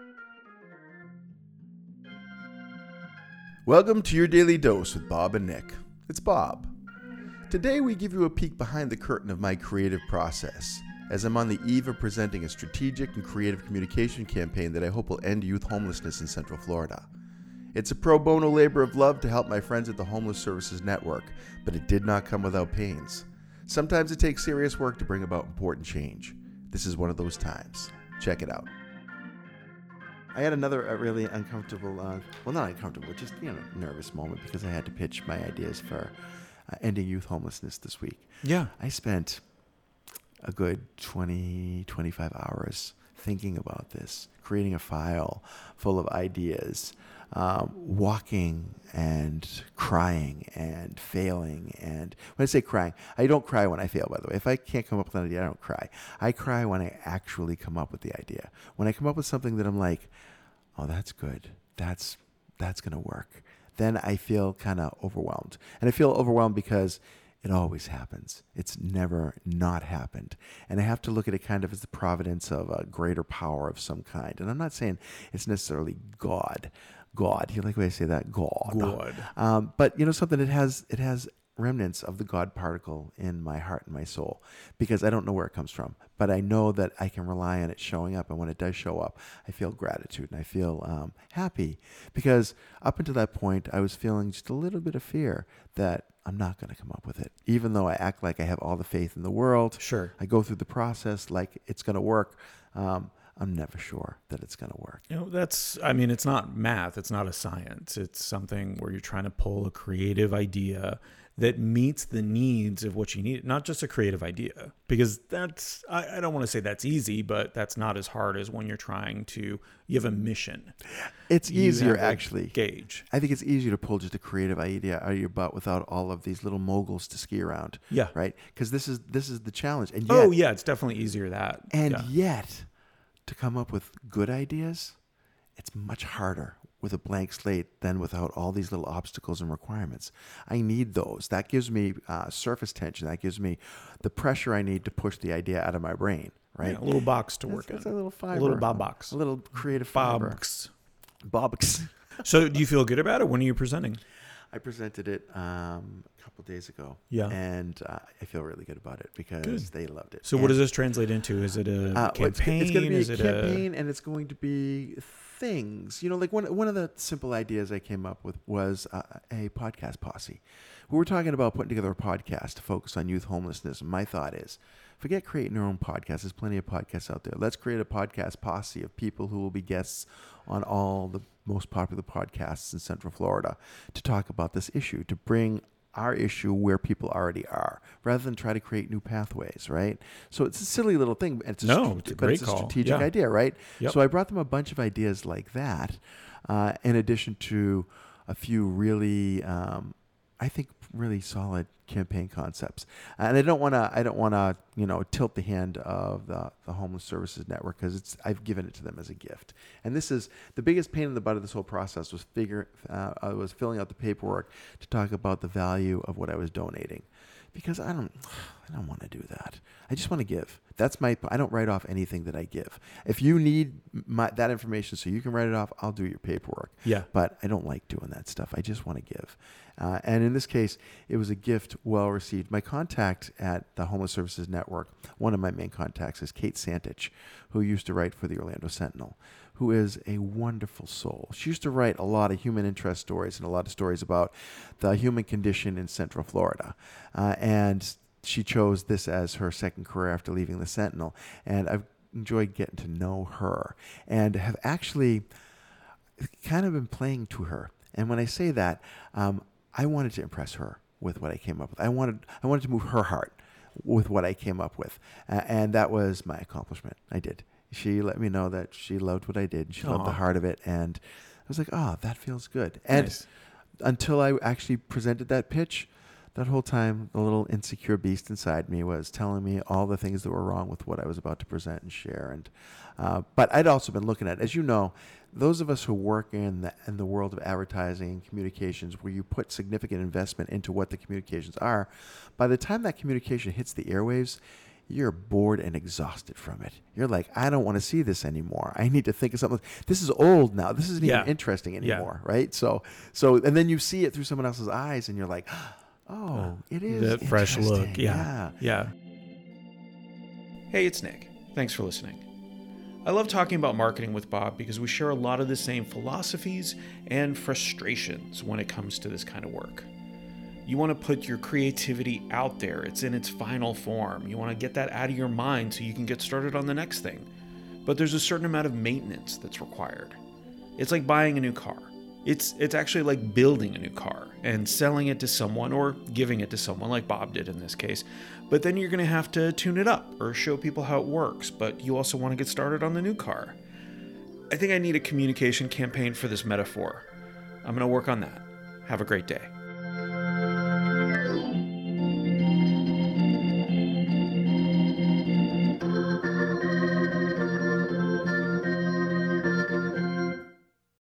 Welcome to your Daily Dose with Bob and Nick. It's Bob. Today we give you a peek behind the curtain of my creative process, as I'm on the eve of presenting a strategic and creative communication campaign that I hope will end youth homelessness in Central Florida. It's a pro bono labor of love to help my friends at the Homeless Services Network, but it did not come without pains. Sometimes it takes serious work to bring about important change. This is one of those times. Check it out. I had another really uncomfortable, not uncomfortable, just, nervous moment because I had to pitch my ideas for ending youth homelessness this week. Yeah. I spent a good 20, 25 hours thinking about this, creating a file full of ideas, walking and crying and failing. And when I say crying, I don't cry when I fail, by the way. If I can't come up with an idea, I don't cry. I cry when I actually come up with the idea. When I come up with something that I'm like, oh, that's good. That's going to work. Then I feel kind of overwhelmed. And I feel overwhelmed because it always happens. It's never not happened. And I have to look at it kind of as the providence of a greater power of some kind. And I'm not saying it's necessarily God. You like the way I say that? God. But something, it has remnants of the God particle in my heart and my soul, because I don't know where it comes from, but I know that I can rely on it showing up. And when it does show up, I feel gratitude and I feel happy, because up until that point, I was feeling just a little bit of fear that I'm not going to come up with it, even though I act like I have all the faith in the world. Sure. I go through the process like it's going to work. I'm never sure that it's going to work. It's not math. It's not a science. It's something where you're trying to pull a creative idea that meets the needs of what you need, not just a creative idea, because I don't want to say that's easy, but that's not as hard as when you have a mission. It's easier, actually. Gauge. I think it's easier to pull just a creative idea out of your butt without all of these little moguls to ski around. Yeah. Right? Because this is the challenge. And yet, it's definitely easier that. And yet, to come up with good ideas, it's much harder with a blank slate than without all these little obstacles and requirements. I need those. That gives me surface tension. That gives me the pressure I need to push the idea out of my brain, right? Yeah, a little box to work on. It's a little fiber. A little Bob box. A little creative fiber. Bobx. So do you feel good about it? When are you presenting? I presented it a couple days ago. Yeah. And I feel really good about it because they loved it. So what does this translate into? Is it a campaign? It's going to be a campaign, and it's going to be things. Like one of the simple ideas I came up with was a podcast posse. We were talking about putting together a podcast to focus on youth homelessness. And my thought is, forget creating your own podcast. There's plenty of podcasts out there. Let's create a podcast posse of people who will be guests on all the most popular podcasts in Central Florida to talk about this issue, to bring our issue where people already are, rather than try to create new pathways, right? So it's a silly little thing. It's a great strategic idea, right? Yep. So I brought them a bunch of ideas like that, in addition to a few really, I think, really solid campaign concepts. And I don't want to, tilt the hand of the Homeless Services Network, because I've given it to them as a gift. And this is the biggest pain in the butt of this whole process was filling out the paperwork to talk about the value of what I was donating, because I don't want to do that. I just want to give. I don't write off anything that I give. If you need that information so you can write it off, I'll do your paperwork. Yeah. But I don't like doing that stuff. I just want to give. And in this case, it was a gift well received. My contact at the Homeless Services Network, one of my main contacts, is Kate Santich, who used to write for the Orlando Sentinel, who is a wonderful soul. She used to write a lot of human interest stories and a lot of stories about the human condition in Central Florida. And she chose this as her second career after leaving the Sentinel. And I've enjoyed getting to know her and have actually kind of been playing to her. And when I say that, I wanted to impress her with what I came up with. I wanted to move her heart with what I came up with. And that was my accomplishment. I did. She let me know that she loved what I did. She loved the heart of it. And I was like, that feels good. And nice. Until I actually presented that pitch, that whole time, the little insecure beast inside me was telling me all the things that were wrong with what I was about to present and share. And but I'd also been looking at, as you know, those of us who work in the world of advertising and communications, where you put significant investment into what the communications are, by the time that communication hits the airwaves, you're bored and exhausted from it. You're like, I don't want to see this anymore. I need to think of something. This is old now. This isn't even interesting anymore, right? So, and then you see it through someone else's eyes, and you're like, oh, it is that fresh look. Yeah. Hey, it's Nick. Thanks for listening. I love talking about marketing with Bob because we share a lot of the same philosophies and frustrations when it comes to this kind of work. You want to put your creativity out there. It's in its final form. You want to get that out of your mind so you can get started on the next thing. But there's a certain amount of maintenance that's required. It's like buying a new car. It's actually like building a new car and selling it to someone or giving it to someone like Bob did in this case. But then you're going to have to tune it up or show people how it works. But you also want to get started on the new car. I think I need a communication campaign for this metaphor. I'm going to work on that. Have a great day.